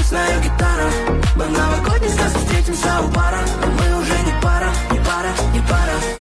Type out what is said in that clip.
грустная гитара. Мы в новогодний сказке встретимся у бара. Мы уже не пара, не пара, не пара.